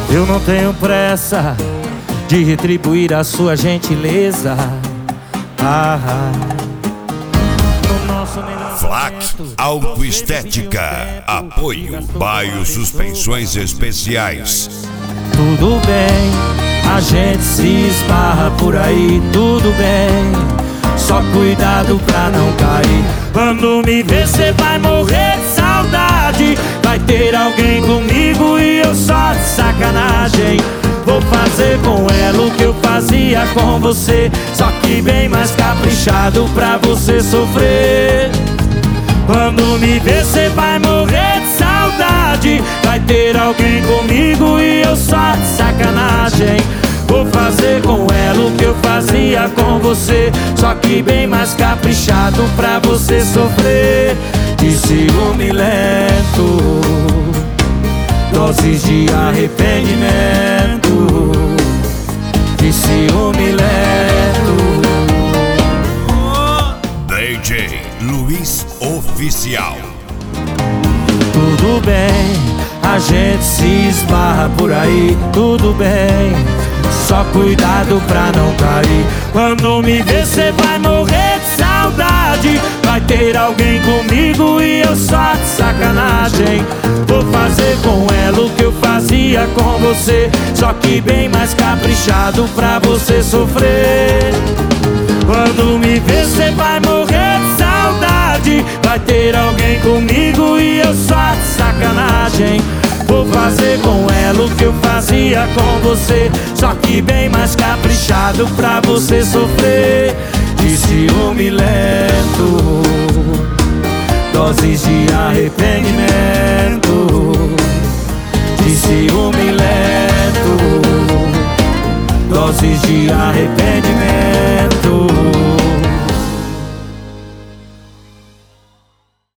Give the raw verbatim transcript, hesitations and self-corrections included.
Eu não tenho pressa de retribuir a sua gentileza. Ah, ah. No nosso melhor Flac momento, Autoestética. Apoio Baio Suspensões Especiais. tudo bem, a gente se esbarra por aí, tudo bem. Só cuidado pra não cair. Quando me ver cê vai morrer de saudade. Vai ter alguém comigo e eu só de sacanagem. Vou fazer com ela o que eu fazia com você, só que bem mais caprichado pra você sofrer. Quando me ver cê vai morrer de saudade. Vai ter alguém comigo e eu só de sacanagem. Vou fazer com ela o que eu fazia com você, só que bem mais caprichado pra você sofrer. De ciúme lento, doses de arrependimento. De ciúme lento. D J Luiz Oficial. Tudo bem, a gente se esbarra por aí, tudo bem. Só cuidado pra não cair. Quando me ver cê vai morrer de saudade. Vai ter alguém comigo e eu só de sacanagem. Vou fazer com ela o que eu fazia com você, só que bem mais caprichado pra você sofrer. Quando me ver cê vai morrer de saudade. Vai ter alguém comigo e eu só de sacanagem. Vou fazer com ela o que eu fazia com você, só que bem mais caprichado pra você sofrer. De ciúme lento, doses de arrependimento. De ciúme lento.